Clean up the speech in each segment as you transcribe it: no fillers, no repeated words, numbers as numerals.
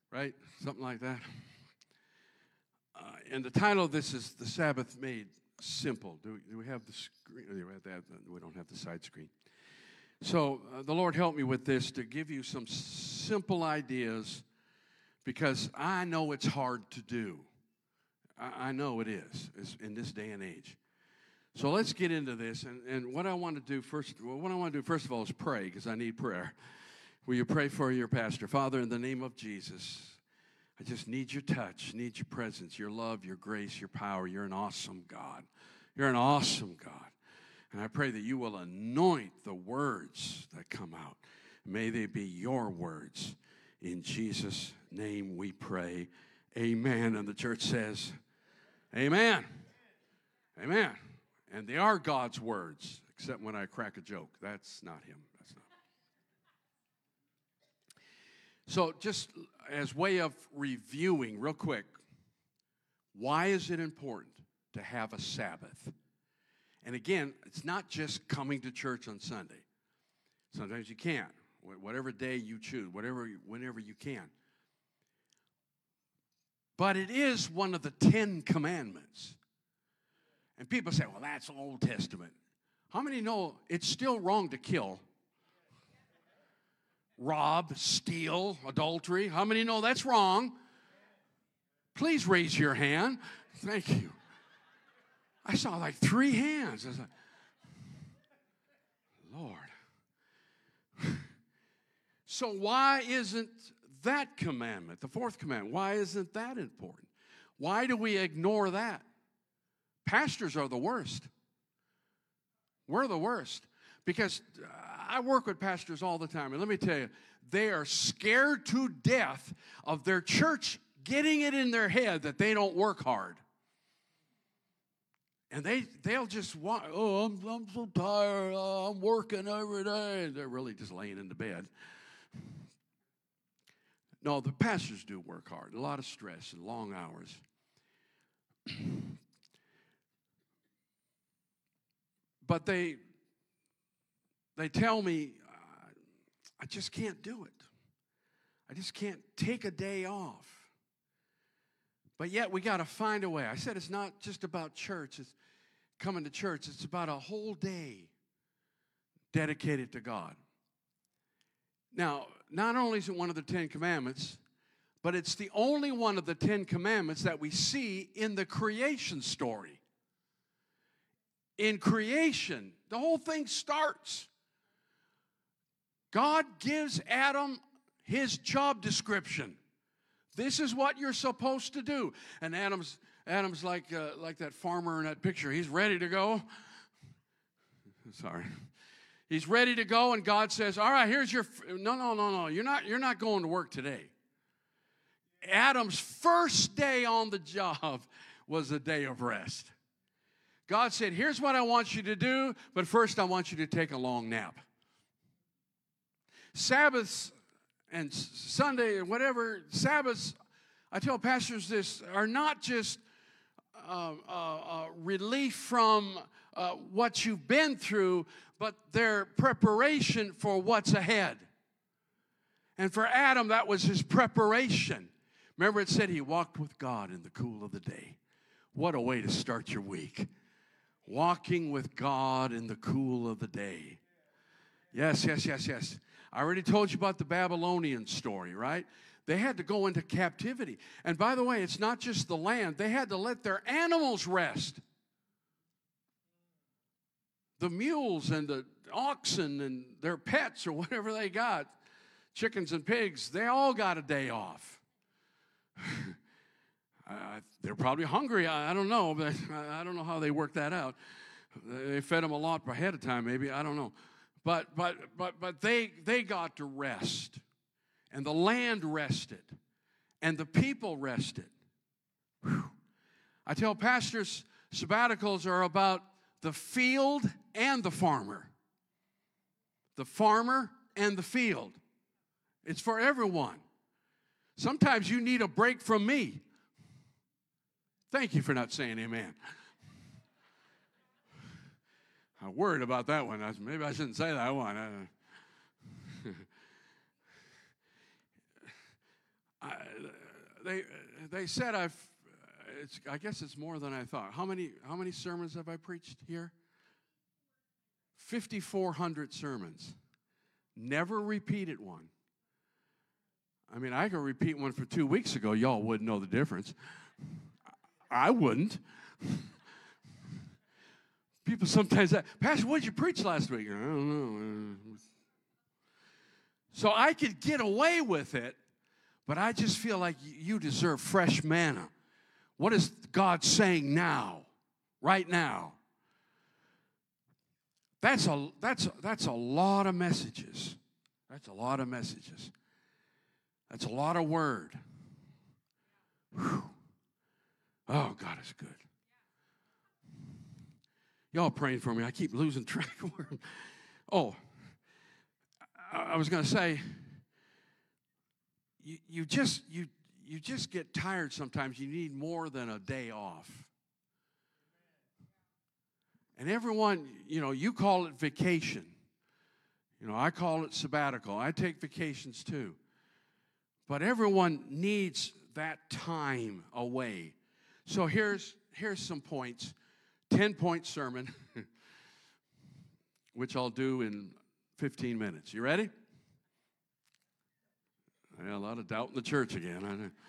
right? Something like that. And the title of this is The Sabbath Made Simple. Do we have the screen? We don't have the side screen. So the Lord helped me with this to give you some simple ideas, because I know it's hard to do. I know it is in this day and age. So let's get into this. And what I want to do first of all is pray, because I need prayer. Will you pray for your pastor? Father, in the name of Jesus, I just need your touch, need your presence, your love, your grace, your power. You're an awesome God. You're an awesome God. And I pray that you will anoint the words that come out. May they be your words. In Jesus' name we pray. Amen. And the church says, amen. Amen. And they are God's words, except when I crack a joke. That's not him. That's not. So just as way of reviewing real quick, why is it important to have a Sabbath? And again, it's not just coming to church on Sunday. Sometimes you can't. Whatever day you choose, whenever you can. But it is one of the 10 commandments. And people say, well, that's Old Testament. How many know it's still wrong to kill, rob, steal, adultery? How many know that's wrong? Please raise your hand. Thank you. I saw like 3 hands. I was like, Lord. So why isn't that commandment, the 4th commandment, why isn't that important? Why do we ignore that? Pastors are the worst. We're the worst. Because I work with pastors all the time, and let me tell you, they are scared to death of their church getting it in their head that they don't work hard. And they'll just want, I'm so tired, I'm working every day. They're really just laying in the bed. No, the pastors do work hard. A lot of stress and long hours. But they tell me, I just can't do it. I just can't take a day off. But yet we got to find a way. I said it's not just about church. It's coming to church. It's about a whole day dedicated to God. Now, not only is it one of the 10 commandments, but it's the only one of the 10 commandments that we see in the creation story. In creation, the whole thing starts. God gives Adam his job description. This is what you're supposed to do. And Adam's like that farmer in that picture. He's ready to go. Sorry. He's ready to go, and God says, all right, here's your, no. You're not going to work today. Adam's first day on the job was a day of rest. God said, here's what I want you to do, but first I want you to take a long nap. Sabbaths and Sunday and whatever, Sabbaths, I tell pastors this, are not just relief from what you've been through, but they're preparation for what's ahead. And for Adam, that was his preparation. Remember, it said he walked with God in the cool of the day. What a way to start your week. Walking with God in the cool of the day. Yes. I already told you about the Babylonian story, right? They had to go into captivity. And by the way, it's not just the land. They had to let their animals rest. The mules and the oxen and their pets or whatever they got, chickens and pigs, they all got a day off. They're probably hungry. I don't know, but I don't know how they worked that out. They fed them a lot ahead of time, maybe. I don't know. But they got to rest. And the land rested. And the people rested. Whew. I tell pastors, sabbaticals are about the field and the farmer. The farmer and the field. It's for everyone. Sometimes you need a break from me. Thank you for not saying amen. I'm worried about that one. Maybe I shouldn't say that one. they said I guess it's more than I thought. How many sermons have I preached here? 5,400 sermons. Never repeated one. I mean, I could repeat one for 2 weeks ago. Y'all wouldn't know the difference. I wouldn't. People sometimes say, Pastor, what did you preach last week? I don't know. So I could get away with it, but I just feel like you deserve fresh manna. What is God saying now, right now? That's a lot of messages. That's a lot of messages. That's a lot of word. Whew. Oh, God is good. Y'all praying for me. I keep losing track of where. Oh, I was going to say, you just get tired sometimes. You need more than a day off. And everyone, you call it vacation. I call it sabbatical. I take vacations too. But everyone needs that time away. So here's some points. 10-point sermon, which I'll do in 15 minutes. You ready? A lot of doubt in the church again. I know.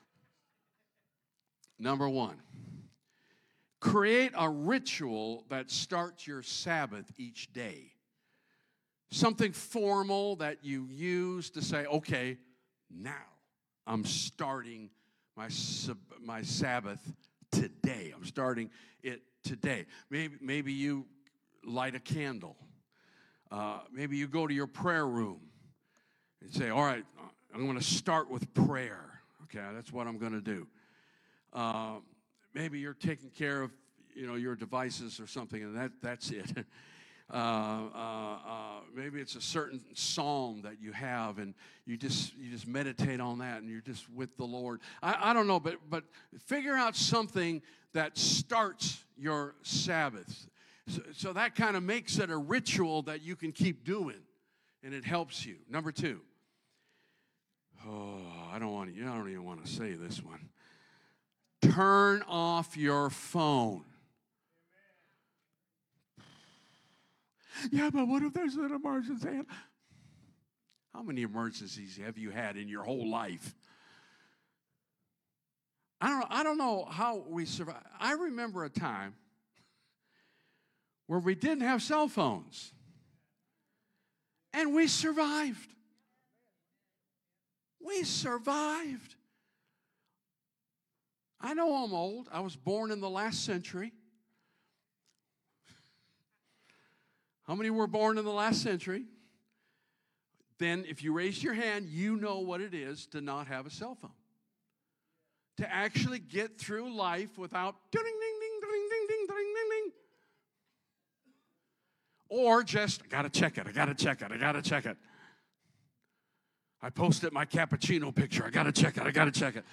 Number 1, create a ritual that starts your Sabbath each day. Something formal that you use to say, okay, now I'm starting my Sabbath today. I'm starting it today. Maybe you light a candle. Maybe you go to your prayer room and say, all right, I'm going to start with prayer. Okay, that's what I'm going to do. Maybe you're taking care of, your devices or something, and that's it. Maybe it's a certain psalm that you have, and you just meditate on that, and you're just with the Lord. I don't know, but figure out something that starts your Sabbath. So that kind of makes it a ritual that you can keep doing, and it helps you. Number 2. Oh, I don't even want to say this one. Turn off your phone. Yeah, but what if there's an emergency? How many emergencies have you had in your whole life? I don't know how we survived. I remember a time where we didn't have cell phones, and we survived. We survived. I know I'm old. I was born in the last century. How many were born in the last century? Then if you raise your hand, you know what it is to not have a cell phone. To actually get through life without ding, ding, ding, ding, ding, ding, ding, ding, ding. Or just, I got to check it. I posted my cappuccino picture. I got to check it.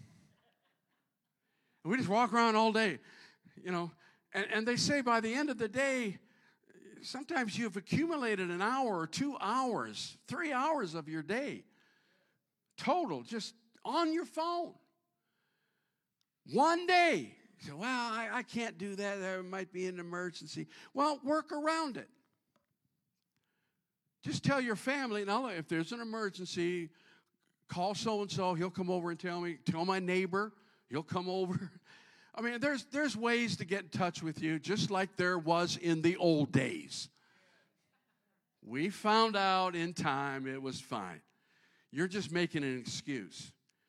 And we just walk around all day, And they say by the end of the day, sometimes you've accumulated an hour or 2 hours, 3 hours of your day, total, just on your phone. One day. You say, well, I can't do that. There might be an emergency. Well, work around it. Just tell your family, now, if there's an emergency, call so-and-so. He'll come over and tell me. Tell my neighbor. He'll come over. I mean, there's ways to get in touch with you, just like there was in the old days. We found out in time it was fine. You're just making an excuse.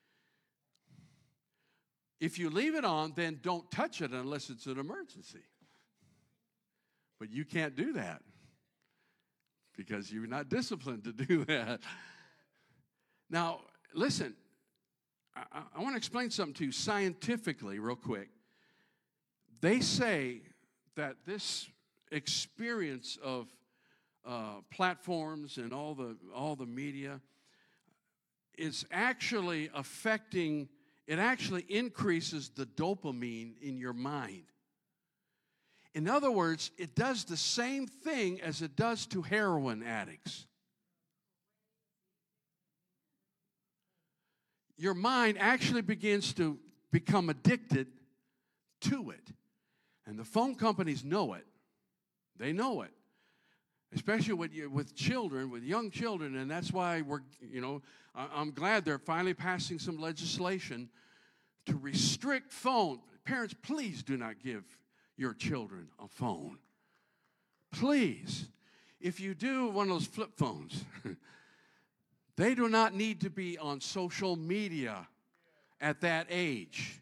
If you leave it on, then don't touch it unless it's an emergency. But you can't do that because you're not disciplined to do that. Now, listen. I want to explain something to you scientifically real quick. They say that this experience of platforms and all the media is actually affecting, it actually increases the dopamine in your mind. In other words, it does the same thing as it does to heroin addicts. your mind actually begins to become addicted to it. And the phone companies know it. They know it. Especially with children, with young children, and that's why I'm glad they're finally passing some legislation to restrict phone. Parents, please do not give your children a phone. Please. If you do, one of those flip phones. They do not need to be on social media at that age.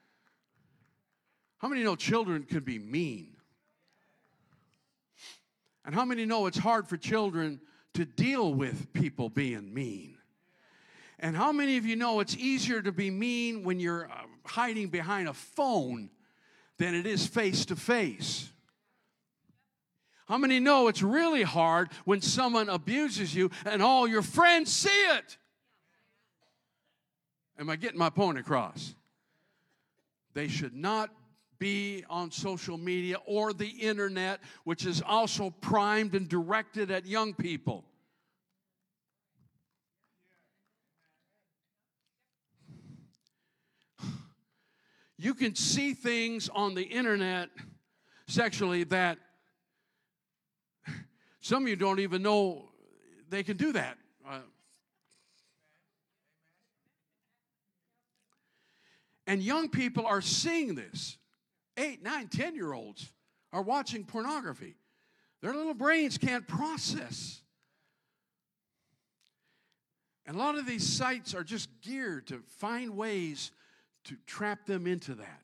How many know children can be mean? And how many know it's hard for children to deal with people being mean? And how many of you know it's easier to be mean when you're hiding behind a phone than it is face to face? How many know it's really hard when someone abuses you and all your friends see it? Am I getting my point across? They should not be on social media or the internet, which is also primed and directed at young people. You can see things on the internet sexually that some of you don't even know they can do that. And young people are seeing this. 8, 9, 10-year-olds are watching pornography. Their little brains can't process. And a lot of these sites are just geared to find ways to trap them into that.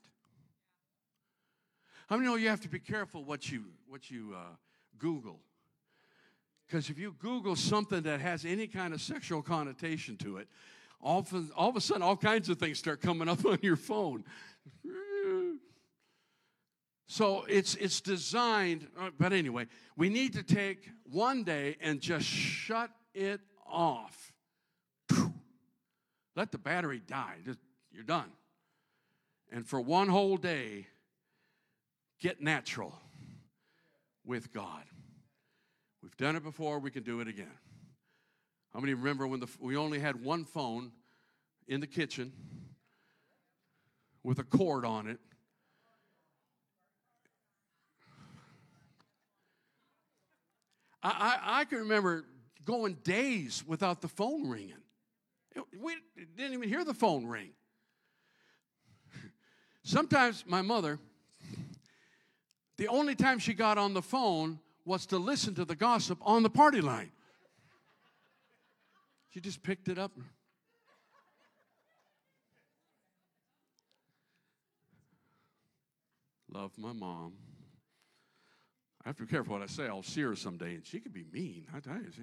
How many know you have to be careful what you Google? Because if you Google something that has any kind of sexual connotation to it, all of a sudden all kinds of things start coming up on your phone. So it's designed, but anyway, we need to take one day and just shut it off. Let the battery die. You're done. And for one whole day, get natural with God. We've done it before, we can do it again. How many remember when we only had one phone in the kitchen with a cord on it? I can remember going days without the phone ringing. We didn't even hear the phone ring. Sometimes my mother, the only time she got on the phone was to listen to the gossip on the party line. She just picked it up. Love my mom. I have to be careful what I say. I'll see her someday, and she can be mean. I tell you,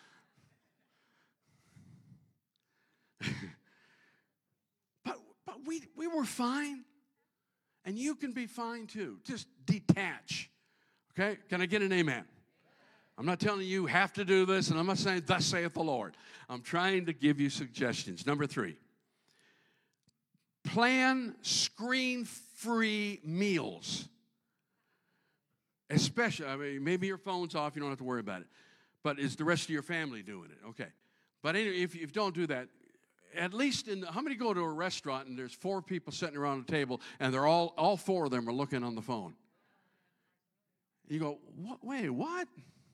see. but we were fine, and you can be fine too. Just detach. Okay? Can I get an amen? I'm not telling you have to do this, and I'm not saying thus saith the Lord. I'm trying to give you suggestions. Number 3, plan screen-free meals. Especially, I mean, maybe your phone's off, you don't have to worry about it. But is the rest of your family doing it? Okay. But anyway, if you don't do that, at least how many go to a restaurant and there's 4 people sitting around a table and they're all 4 of them are looking on the phone? You go, wait, what?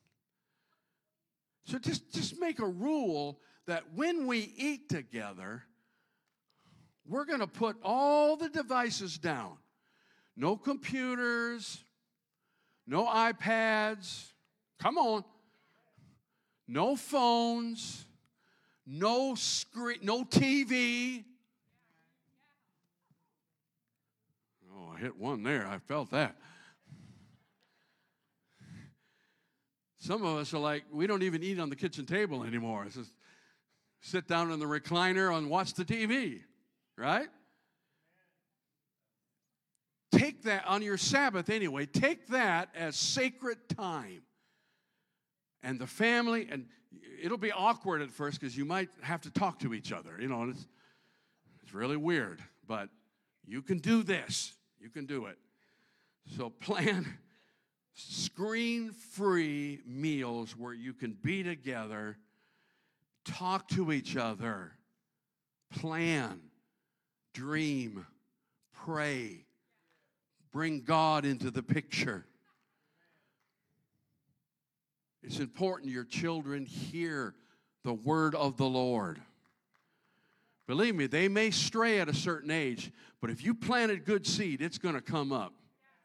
So just make a rule that when we eat together, we're going to put all the devices down. No computers, no iPads, come on, no phones, no screen, no TV. Oh, I hit one there. I felt that. Some of us are like, we don't even eat on the kitchen table anymore. It's just sit down in the recliner and watch the TV, right? Take that on your Sabbath anyway. Take that as sacred time. And the family, and it'll be awkward at first because you might have to talk to each other. You know, it's really weird. But you can do this. You can do it. So plan screen-free meals where you can be together, talk to each other, plan, dream, pray. Bring God into the picture. It's important your children hear the word of the Lord. Believe me, they may stray at a certain age, but if you planted good seed, it's going to come up.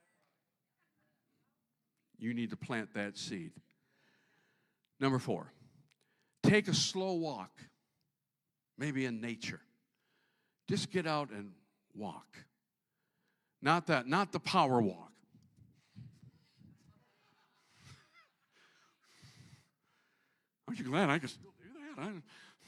You need to plant that seed. Number 4, take a slow walk, maybe in nature. Just get out and walk. Not the power walk. Aren't you glad I can still do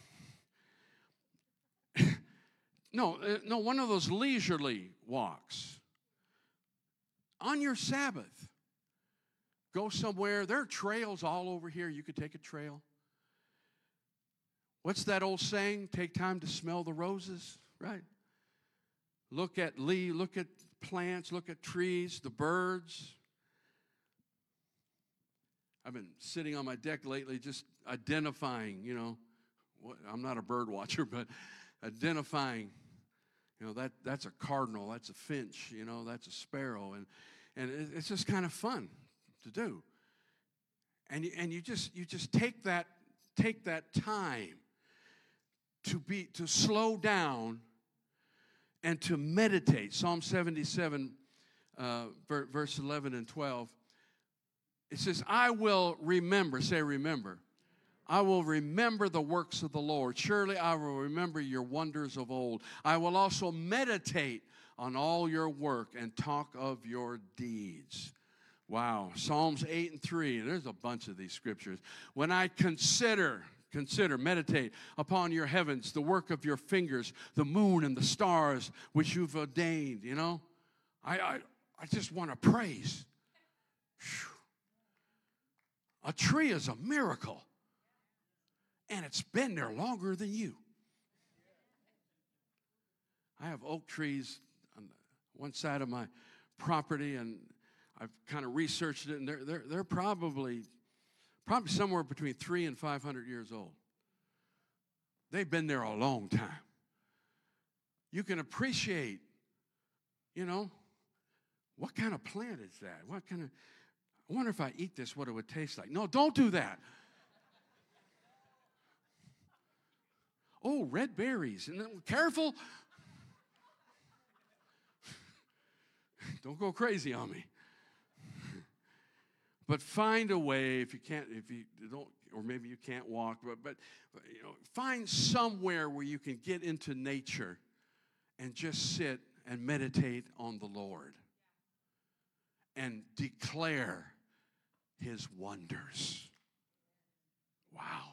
that? No, one of those leisurely walks. On your Sabbath, go somewhere. There are trails all over here. You could take a trail. What's that old saying? Take time to smell the roses, right? Look at plants, look at trees, the birds. I've been sitting on my deck lately just identifying, I'm not a bird watcher, but identifying, that's a cardinal, that's a finch, that's a sparrow, and it's just kind of fun to do. And you just take that time to slow down and to meditate. Psalm 77, verse 11 and 12. It says, I will remember, say remember. I will remember the works of the Lord. Surely I will remember your wonders of old. I will also meditate on all your work and talk of your deeds. Wow. Psalms 8 and 3. There's a bunch of these scriptures. When I consider, meditate upon your heavens, the work of your fingers, the moon and the stars which you've ordained, I just want to praise. Whew. A tree is a miracle, and it's been there longer than you. I have oak trees on one side of my property, and I've kind of researched it, and they're probably somewhere between 300 and 500 years old. They've been there a long time. You can appreciate, what kind of plant is that? I wonder if I eat this, what it would taste like. No, don't do that. Oh, red berries. And then, careful. Don't go crazy on me. But find a way, if you don't, or maybe you can't walk, but find somewhere where you can get into nature and just sit and meditate on the Lord and declare his wonders. Wow.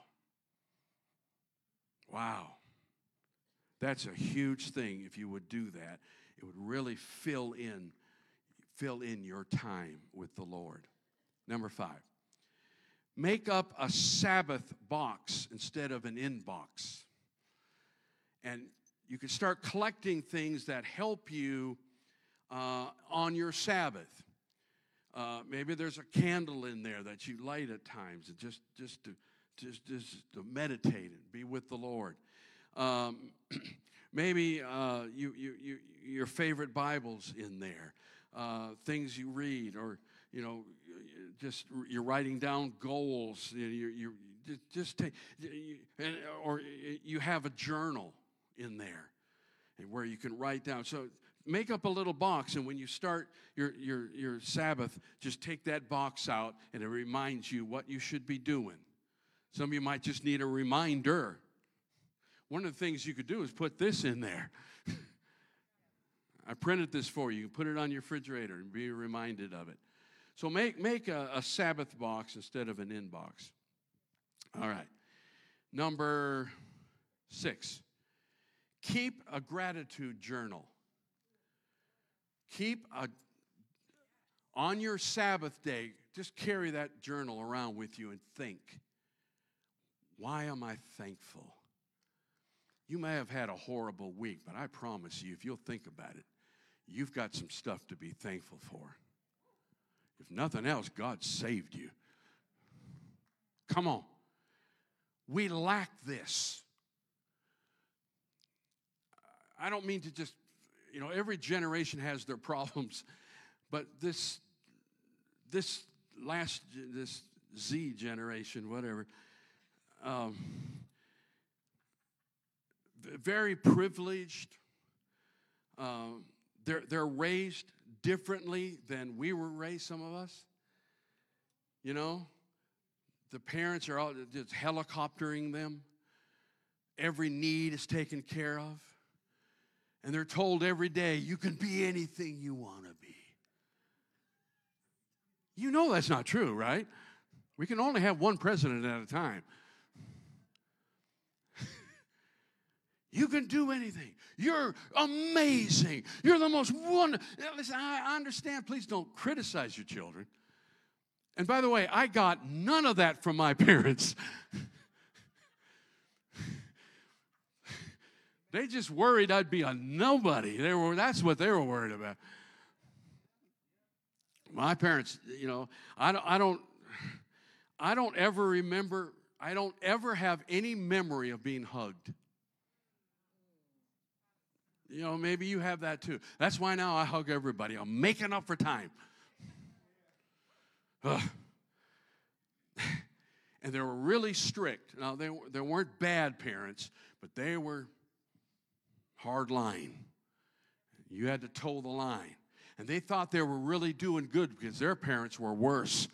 Wow. That's a huge thing. If you would do that, it would really fill in your time with the Lord. Number 5, make up a Sabbath box instead of an inbox. And you can start collecting things that help you on your Sabbath. Maybe there's a candle in there that you light at times, and just to meditate and be with the Lord. Maybe your favorite Bible's in there, things you read, or you're writing down goals. You just take, or you have a journal in there, and where you can write down. So make up a little box, and when you start your Sabbath, just take that box out, and it reminds you what you should be doing. Some of you might just need a reminder. One of the things you could do is put this in there. I printed this for you. You can put it on your refrigerator and be reminded of it. So make a Sabbath box instead of an inbox. All right. Number 6, keep a gratitude journal. On your Sabbath day, just carry that journal around with you and think, why am I thankful? You may have had a horrible week, but I promise you, if you'll think about it, you've got some stuff to be thankful for. If nothing else, God saved you. Come on. We lack this. I don't mean to just, every generation has their problems, but this Z generation, whatever, very privileged. They're raised differently than we were raised, some of us. The parents are all just helicoptering them. Every need is taken care of. And they're told every day, you can be anything you want to be. That's not true, right? We can only have one president at a time. You can do anything. You're amazing. You're the most wonderful. Listen, I understand. Please don't criticize your children. And by the way, I got none of that from my parents. They just worried I'd be a nobody. That's what they were worried about. My parents, I don't ever remember, I don't ever have any memory of being hugged. Maybe you have that too. That's why now I hug everybody. I'm making up for time. And they were really strict. Now, they weren't bad parents, but they were hard line. You had to toe the line. And they thought they were really doing good because their parents were worse.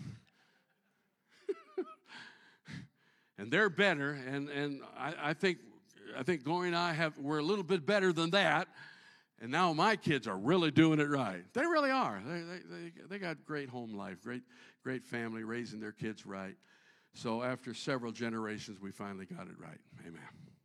And they're better, and I think Gloria and I we're a little bit better than that. And now my kids are really doing it right. They really are. They got great home life, great family, raising their kids right. So after several generations, we finally got it right. Amen.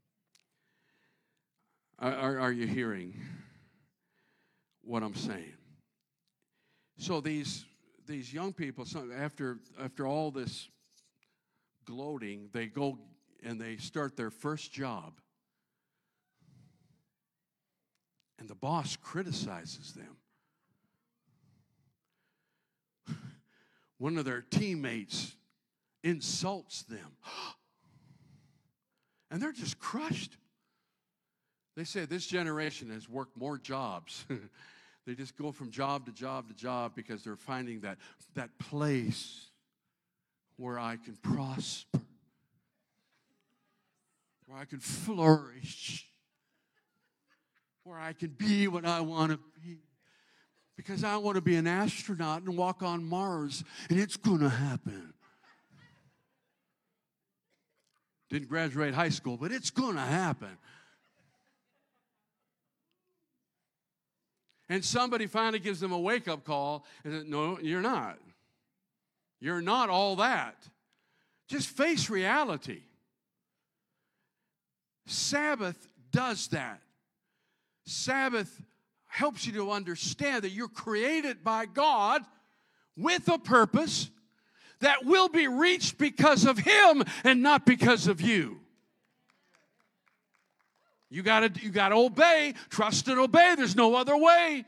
Are you hearing what I'm saying? So these young people, after all this gloating, they go and they start their first job. And the boss criticizes them. One of their teammates insults them. And they're just crushed. They say this generation has worked more jobs. They just go from job to job to job because they're finding that place where I can prosper, where I can flourish, where I can be what I want to be. Because I want to be an astronaut and walk on Mars, and it's going to happen. Didn't graduate high school, but it's going to happen. And somebody finally gives them a wake-up call and says, no, you're not. You're not all that. Just face reality. Sabbath does that. Sabbath helps you to understand that you're created by God with a purpose that will be reached because of Him and not because of you. You gotta obey, trust and obey. There's no other way.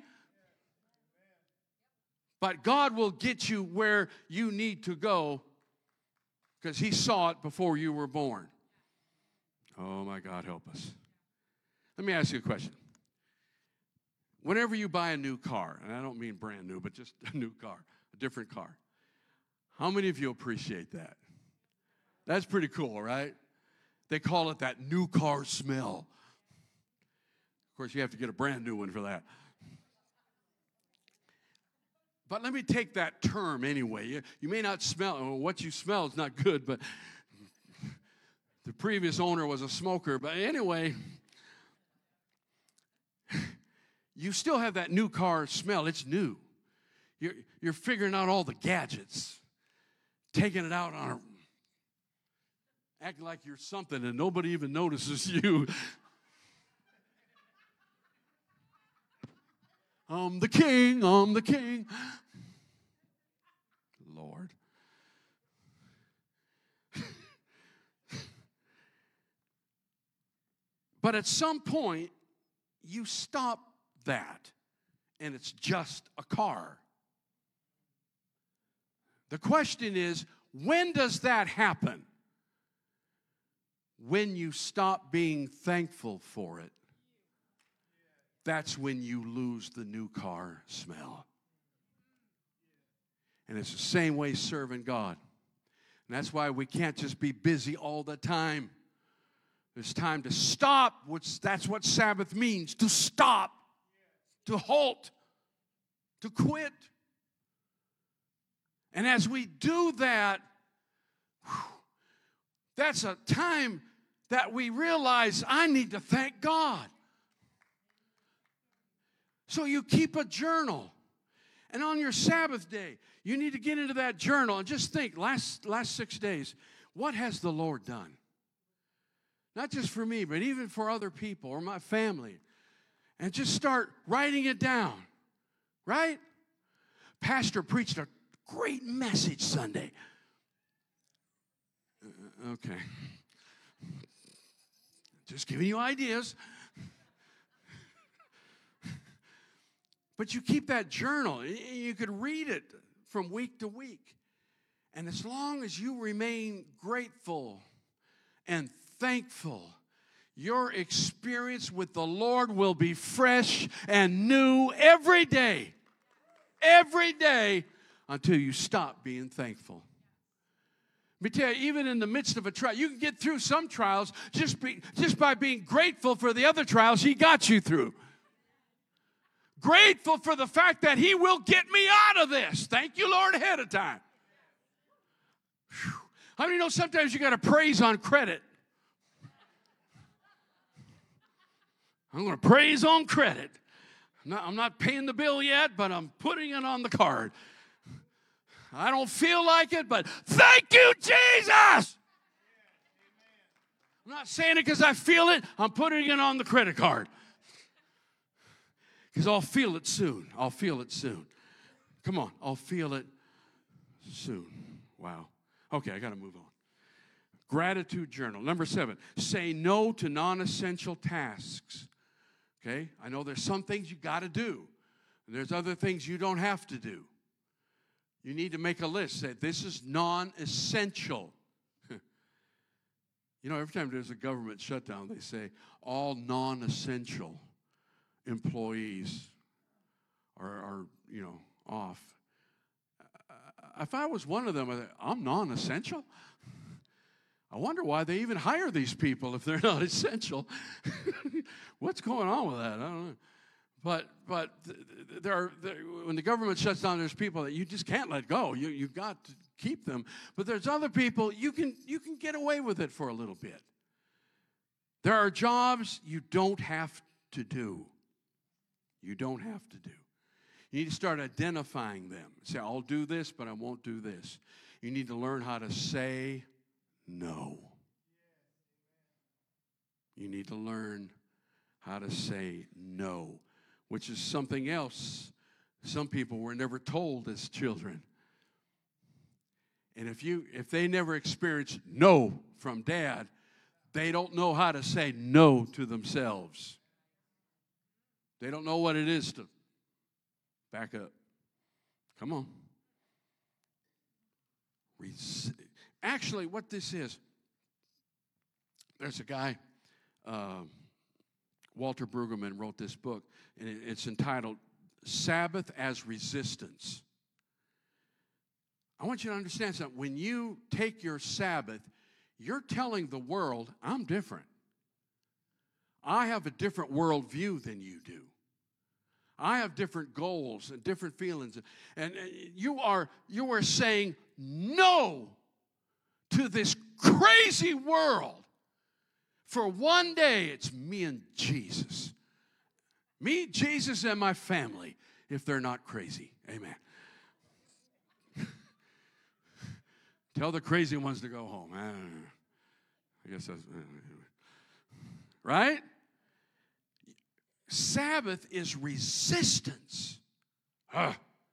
But God will get you where you need to go because He saw it before you were born. Oh, my God, help us. Let me ask you a question. Whenever you buy a new car, and I don't mean brand new, but just a new car, a different car, how many of you appreciate that? That's pretty cool, right? They call it that new car smell. Of course, you have to get a brand new one for that. But let me take that term anyway. You may not smell, or what you smell is not good, but the previous owner was a smoker. But anyway, you still have that new car smell. It's new. You're figuring out all the gadgets, taking it out on acting like you're something and nobody even notices you. I'm the king, I'm the king. Lord. But at some point, you stop that, and it's just a car. The question is, when does that happen? When you stop being thankful for it. that's when you lose the new car smell. And it's the same way serving God. And that's why we can't just be busy all the time. There's time to stop, that's what Sabbath means, to stop, to halt, to quit. And as we do that, that's a time that we realize I need to thank God. So you keep a journal. And on your Sabbath day, you need to get into that journal and just think, last 6 days, what has the Lord done? Not just for me, but even for other people or my family. And just start writing it down, right? Pastor preached a great message Sunday. Okay. Just giving you ideas. But you keep that journal. You could read it from week to week. And as long as you remain grateful and thankful, your experience with the Lord will be fresh and new every day. Every day until you stop being thankful. Let me tell you, even in the midst of a trial, you can get through some trials just by being grateful for the other trials He got you through. Grateful for the fact that He will get me out of this. Thank you, Lord, ahead of time. Whew. How many know sometimes you got to praise on credit? I'm going to praise on credit. I'm not paying the bill yet, but I'm putting it on the card. I don't feel like it, but thank you, Jesus. I'm not saying it because I feel it. I'm putting it on the credit card. Because I'll feel it soon. I'll feel it soon. Come on, I'll feel it soon. Wow. Okay, I got to move on. Gratitude journal. Number 7, say no to non-essential tasks. Okay, I know there's some things you got to do. And there's other things you don't have to do. You need to make a list. Say, this is non-essential. You know, every time there's a government shutdown, they say all non-essential employees are off. If I was one of them, I'm non-essential. I wonder why they even hire these people if they're not essential. What's going on with that? I don't know. But when the government shuts down, there's people that you just can't let go. You've got to keep them. But there's other people you can get away with it for a little bit. There are jobs you don't have to do. You don't have to do. You need to start identifying them. Say, I'll do this, but I won't do this. You need to learn how to say no. You need to learn how to say no, which is something else some people were never told as children. And if they never experienced no from dad, they don't know how to say no to themselves. They don't know what it is to back up. Come on. Actually, what this is, there's a guy, Walter Brueggemann wrote this book, and it's entitled Sabbath as Resistance. I want you to understand something. When you take your Sabbath, you're telling the world, I'm different. I have a different worldview than you do. I have different goals and different feelings. And you are saying no to this crazy world. For one day, it's me and Jesus. Me, Jesus, and my family, if they're not crazy. Amen. Tell the crazy ones to go home. I guess that's... Right? Sabbath is resistance. How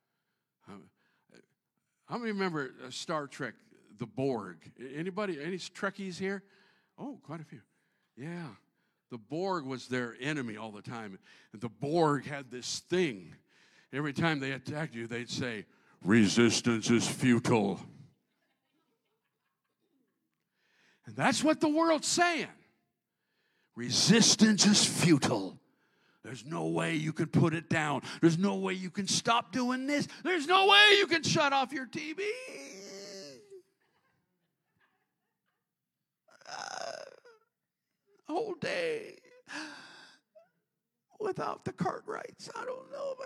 many remember Star Trek, the Borg? Anybody, any Trekkies here? Oh, quite a few. Yeah. The Borg was their enemy all the time. And the Borg had this thing. Every time they attacked you, they'd say, resistance is futile. And that's what the world's saying. Resistance is futile. There's no way you can put it down. There's no way you can stop doing this. There's no way you can shut off your TV. Whole day without the Cartwrights. I don't know.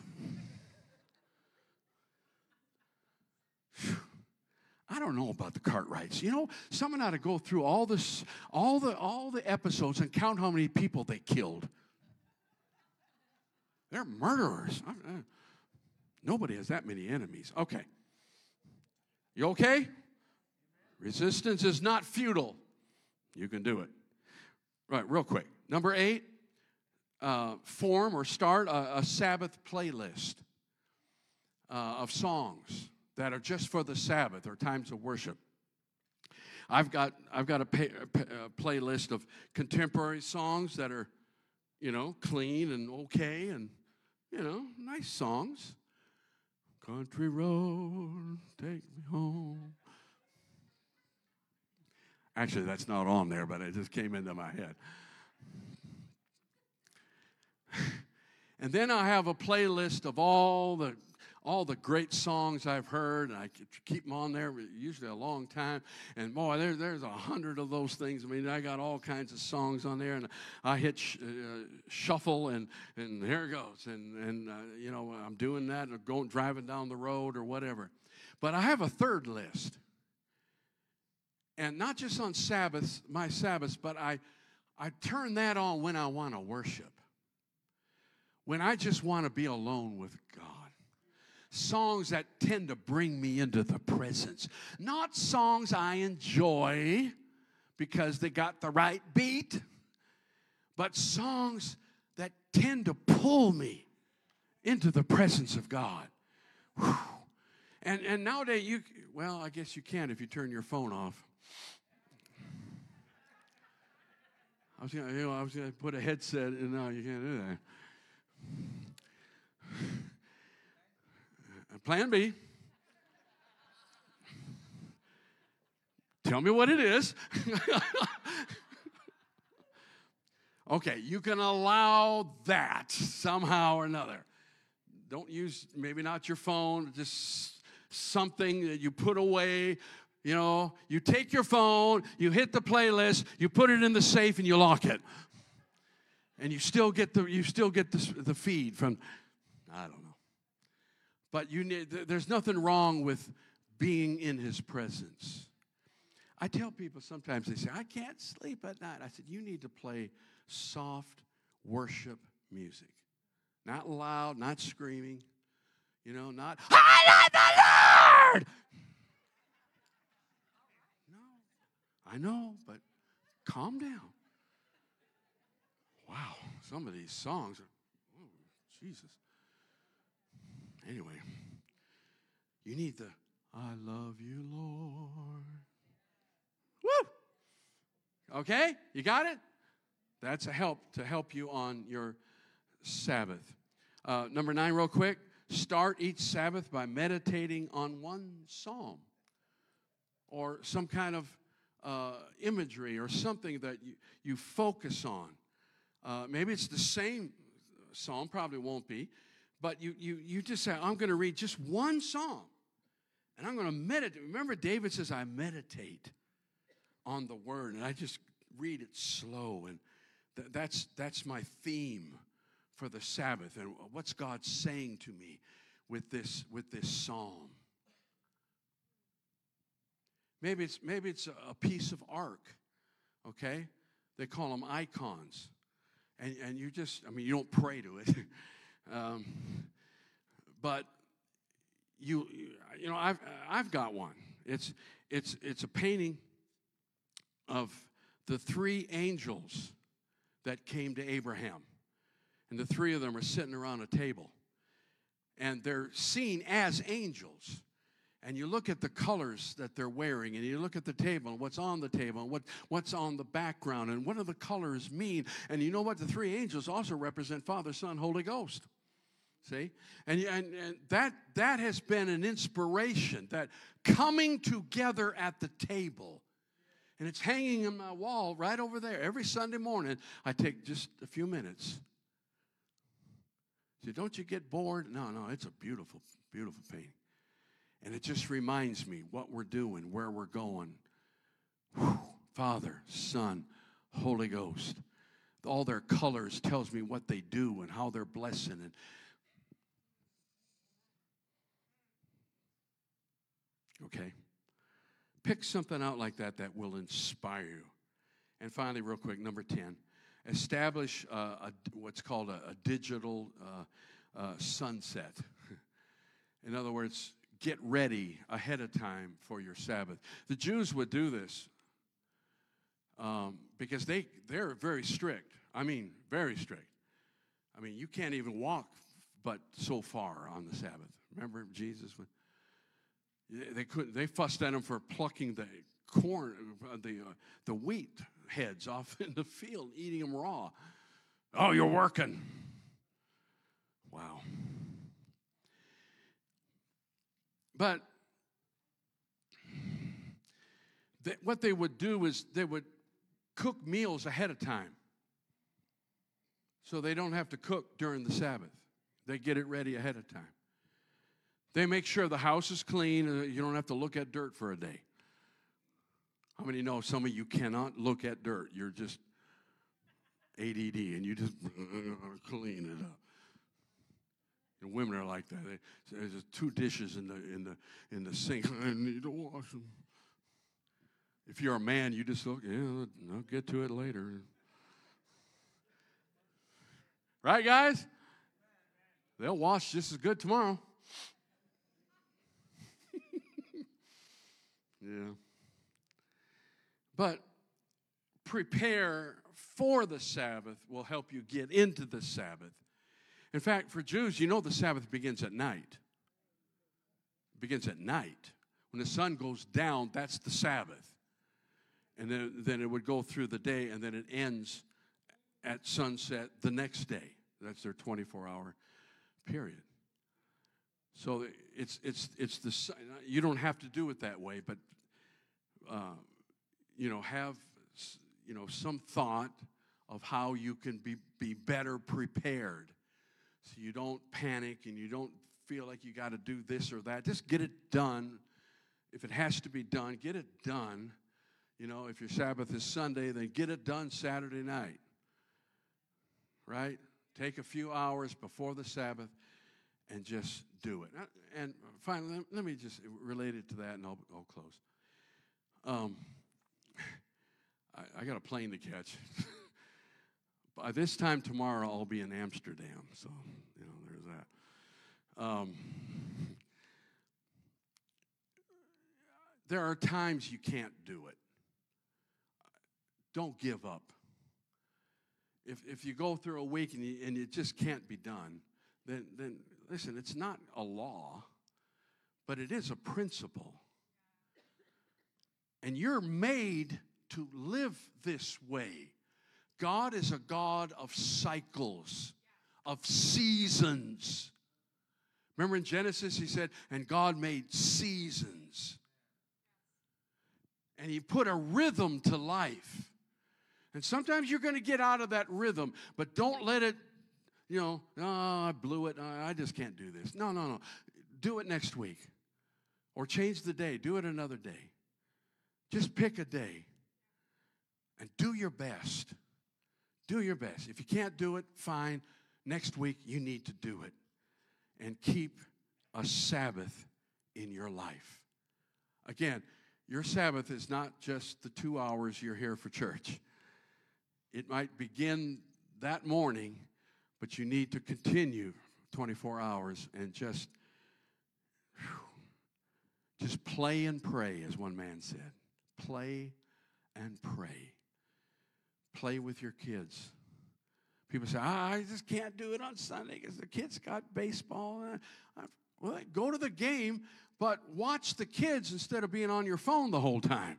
I don't know about the Cartwrights. You know, someone ought to go through all the episodes and count how many people they killed. They're murderers. Nobody has that many enemies. Okay. You okay? Resistance is not futile. You can do it. Right, real quick. Number 8, form or start a Sabbath playlist of songs that are just for the Sabbath or times of worship. I've got a playlist of contemporary songs that are, clean and okay and, nice songs. Country road, take me home. Actually, that's not on there, but it just came into my head. And then I have a playlist of all the great songs I've heard, and I keep them on there usually a long time. And boy, there's 100 of those things. I mean, I got all kinds of songs on there, and I hit shuffle, and there it goes. And I'm doing that, or driving down the road or whatever. But I have a third list. And not just on Sabbaths, my Sabbaths, but I turn that on when I want to worship. When I just want to be alone with God. Songs that tend to bring me into the presence. Not songs I enjoy because they got the right beat, but songs that tend to pull me into the presence of God. Whew. And nowadays, I guess you can if you turn your phone off. I was going to put a headset in. No, you can't do that. Plan B. Tell me what it is. Okay, you can allow that somehow or another. Don't use, maybe not your phone, just something that you put away. You take your phone, you hit the playlist, you put it in the safe, and you lock it. And you still get the feed from, I don't know. But there's nothing wrong with being in His presence. I tell people sometimes, they say, I can't sleep at night. I said, you need to play soft worship music. Not loud, not screaming, not, I love the Lord! I know, but calm down. Wow, some of these songs are, Jesus. Anyway, you need the, I love you, Lord. Woo! Okay, you got it? That's a help to help you on your Sabbath. Number 9, real quick. Start each Sabbath by meditating on one psalm or some kind of imagery or something that you focus on. Maybe it's the same psalm, probably won't be, but you just say, I'm going to read just one psalm, and I'm going to meditate. Remember, David says, I meditate on the word, and I just read it slow, and that's my theme for the Sabbath, and what's God saying to me with this psalm. Maybe it's a piece of art, okay? They call them icons. And you just, you don't pray to it. But I've got one. It's a painting of the 3 angels that came to Abraham. And the 3 of them are sitting around a table. And they're seen as angels. And you look at the colors that they're wearing, and you look at the table, and what's on the table, and what's on the background, and what do the colors mean? And you know what? The 3 angels also represent Father, Son, Holy Ghost. See? And that has been an inspiration, that coming together at the table. And it's hanging on my wall right over there. Every Sunday morning, I take just a few minutes So don't you get bored? No, it's a beautiful, beautiful painting. And it just reminds me what we're doing, where we're going. Whew. Father, Son, Holy Ghost. All their colors tells me what they do and how they're blessing. And okay? Pick something out like that that will inspire you. And finally, real quick, number 10, establish what's called a digital sunset. In other words, get ready ahead of time for your Sabbath. The Jews would do this because they're very strict. I mean, very strict. I mean, you can't even walk but so far on the Sabbath. Remember Jesus? They couldn't. They fussed at him for plucking the corn, the wheat heads off in the field, eating them raw. Oh, you're working. Wow. But what they would do is they would cook meals ahead of time, so they don't have to cook during the Sabbath. They get it ready ahead of time. They make sure the house is clean and you don't have to look at dirt for a day. How many know some of you cannot look at dirt? You're just ADD and you just clean it up. And women are like that. There's just 2 dishes in the sink. I need to wash them. If you're a man, you just look, yeah, I'll get to it later. Right, guys? They'll wash just as good tomorrow. Yeah. But prepare for the Sabbath will help you get into the Sabbath. In fact, for Jews, you know the Sabbath begins at night. It begins at night. When the sun goes down, that's the Sabbath. And then it would go through the day, and then it ends at sunset the next day. That's their 24-hour period. So it's the, you don't have to do it that way, but have some thought of how you can be better prepared, so you don't panic and you don't feel like you got to do this or that. Just get it done. If it has to be done, get it done. If your Sabbath is Sunday, then get it done Saturday night. Right? Take a few hours before the Sabbath and just do it. And finally, let me just relate it to that, and I'll close. I got a plane to catch. By this time tomorrow, I'll be in Amsterdam, so there's that. There are times you can't do it. Don't give up. If you go through a week and it just can't be done, then listen, it's not a law, but it is a principle. And you're made to live this way. God is a God of cycles, of seasons. Remember in Genesis, he said, and God made seasons. And he put a rhythm to life. And sometimes you're going to get out of that rhythm, but don't let it, I blew it. I just can't do this. No. Do it next week. Or change the day. Do it another day. Just pick a day and do your best. Do your best. If you can't do it, fine. Next week, you need to do it. And keep a Sabbath in your life. Again, your Sabbath is not just the 2 hours you're here for church. It might begin that morning, but you need to continue 24 hours and just play and pray, as one man said. Play and pray. Play with your kids. People say, I just can't do it on Sunday because the kids got baseball. Well, go to the game, but watch the kids instead of being on your phone the whole time.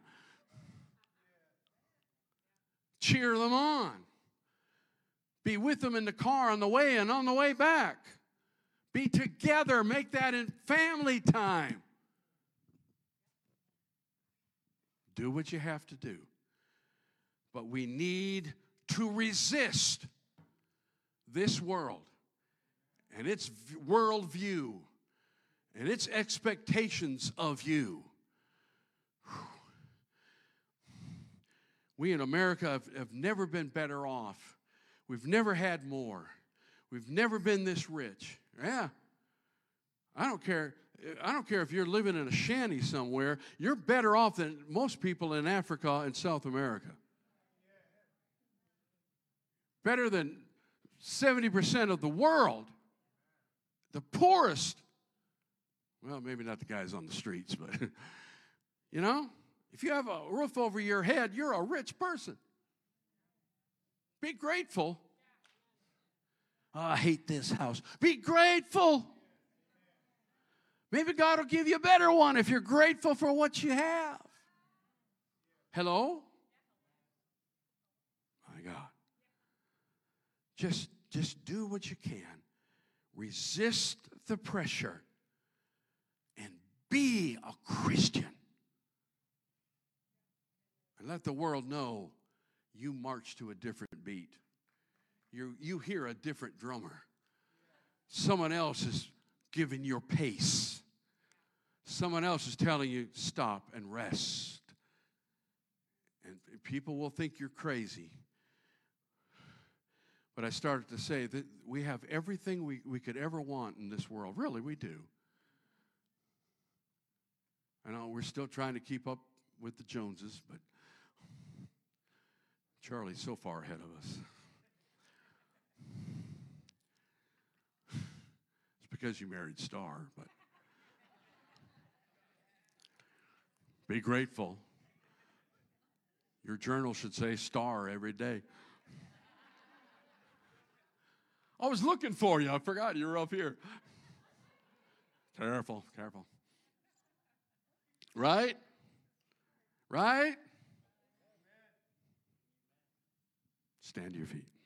Cheer them on. Be with them in the car on the way and on the way back. Be together. Make that in family time. Do what you have to do. But we need to resist this world and its worldview and its expectations of you. We in America have never been better off. We've never had more. We've never been this rich. Yeah. I don't care if you're living in a shanty somewhere. You're better off than most people in Africa and South America. Better than 70% of the world. The poorest. Well, maybe not the guys on the streets, but, you know, if you have a roof over your head, you're a rich person. Be grateful. Oh, I hate this house. Be grateful. Maybe God will give you a better one if you're grateful for what you have. Hello? My God. Just do what you can. Resist the pressure and be a Christian. And let the world know you march to a different beat. You hear a different drummer. Someone else is giving your pace. Someone else is telling you stop and rest. And people will think you're crazy. But I started to say that we have everything we could ever want in this world. Really, we do. I know we're still trying to keep up with the Joneses, but Charlie's so far ahead of us. It's because you married Star, but be grateful. Your journal should say Star every day. I was looking for you. I forgot you were up here. Careful. Right? Right? Stand to your feet.